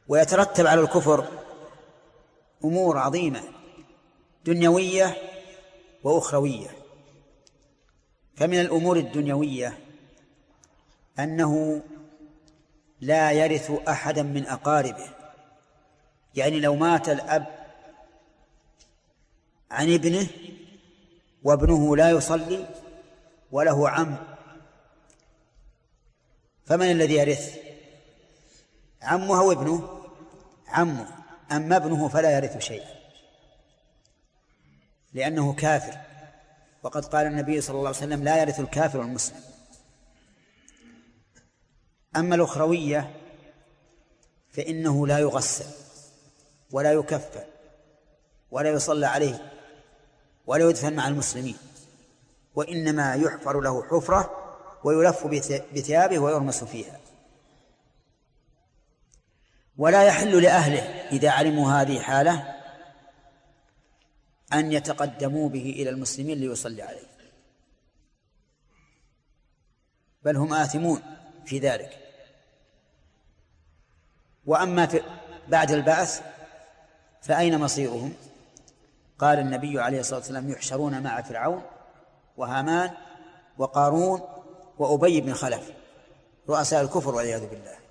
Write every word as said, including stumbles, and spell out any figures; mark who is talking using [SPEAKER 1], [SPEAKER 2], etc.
[SPEAKER 1] ويترتب على الكفر أمور عظيمة دنيوية وأخروية. فمن الأمور الدنيوية أنه لا يرث أحدا من أقاربه، يعني لو مات الأب عن ابنه وابنه لا يصلي وله عم، فمن الذي يرث؟ عمه أو ابنه؟ عمه. أما ابنه فلا يرث شيئا لأنه كافر، وقد قال النبي صلى الله عليه وسلم لا يرث الكافر المسلم. أما الأخروية فإنه لا يغسل ولا يكفن ولا يصلى عليه ولا يدفن مع المسلمين، وإنما يحفر له حفرة ويلف بثيابه ويرمس فيها. ولا يحل لأهله إذا علموا هذه حالة أن يتقدموا به إلى المسلمين ليصلي عليه، بل هم آثمون في ذلك. وأما بعد البعث فأين مصيرهم؟ قال النبي عليه الصلاة والسلام يحشرون مع فرعون وهامان وقارون وأبي بن خلف رؤساء الكفر والعياذ بالله.